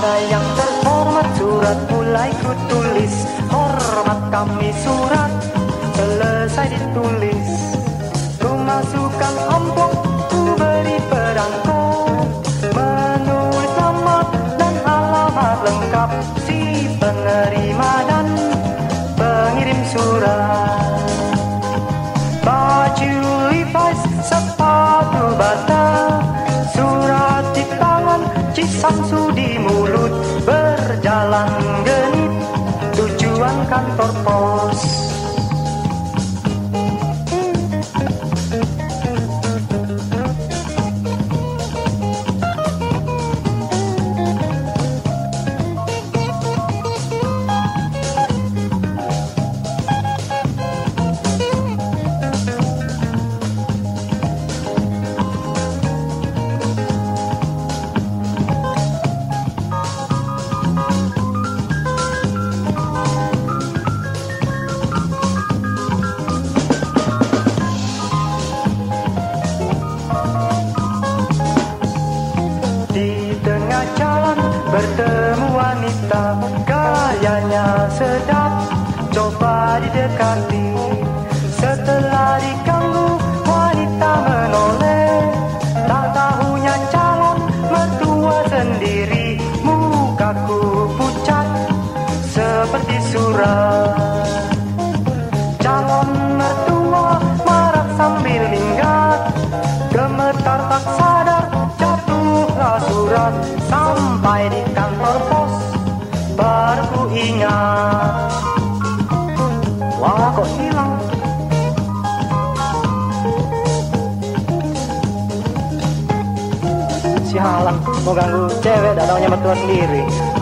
Wahai yang terhormat, surat mulai ku tulis. Hormat kami surat selesai ditulis. Ku masukkan amplop, ku beri perangko, menulis nama dan alamat lengkap si penerima dan pengirim surat. Baju Levi's, sepatu bata, surat di tangan, Cisamsu di mulut, berjalan genit, tujuan kantor pos. Jalan bertemu wanita, gayanya sedap, coba didekati. Setelah diganggu, wanita menoleh, tak tahunya calon mertua sendiri. Mukaku pucat seperti surat. Calon mertua marah sambil minggat, gemetar tak sadar, jatuhlah surat. Sampai di kantor pos baru ku ingat, wah kok hilang. Sialan, mau ganggu cewek, datangnya mertua sendiri.